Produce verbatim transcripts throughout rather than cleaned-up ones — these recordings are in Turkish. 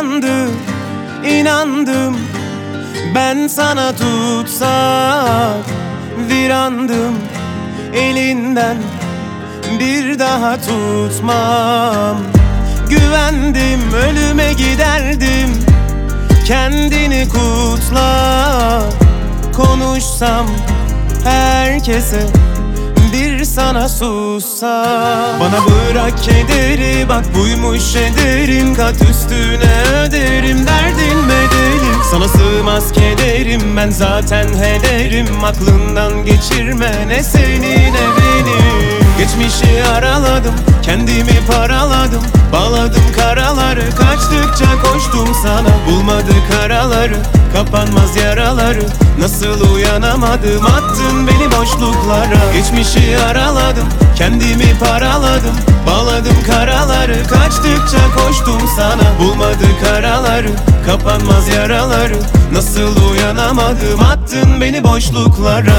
sandım, inandım ben sana, tutsak virandım. Elinden bir daha tutmam. Güvendim, ölüme giderdim. Kendini kutla, konuşsam herkese, bir sana sussam. Bana bırak kederi, bak buymuş ederin, kat üstüne öderim derdin bedelim. Sana sığmaz kederim, ben zaten hederim. Aklından geçirme ne seni ne beni. Geçmişi araladım, kendimi paraladım, bağladım karaları, kaçtıkça koştum sana. Bulmadık araları, kapanmaz yaraları, nasıl uyanamadım, attın beni boşluklara. Geçmişi araladım, kendimi paraladım, bağladım karaları, kaçtıkça koştum sana. Bulmadık araları, kapanmaz yaraları, nasıl uyanamadım, attın beni boşluklara.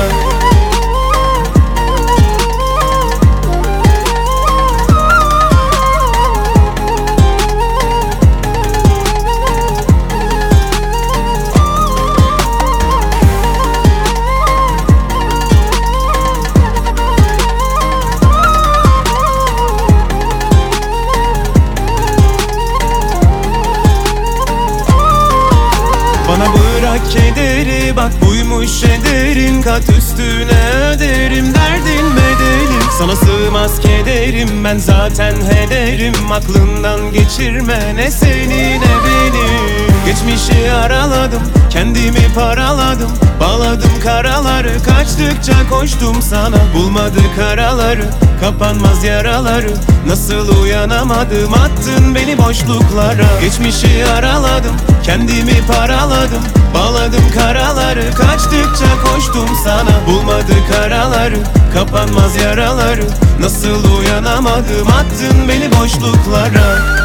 Bana bırak kederi, bak buymuş ederin, kat üstüne öderim derdin bedelim. Sana sığmaz kederim, ben zaten hederim. Aklından geçirme ne seni ne beni. Geçmişi araladım, kendimi paraladım, bağladım karaları, kaçtıkça koştum sana. Bulmadık araları, kapanmaz yaraları, nasıl uyanamadım, attın beni boşluklara. Geçmişi araladım, kendimi paraladım, bağladım karaları, kaçtıkça koştum sana. Bulmadık araları, kapanmaz yaraları, nasıl uyanamadım, attın beni boşluklara.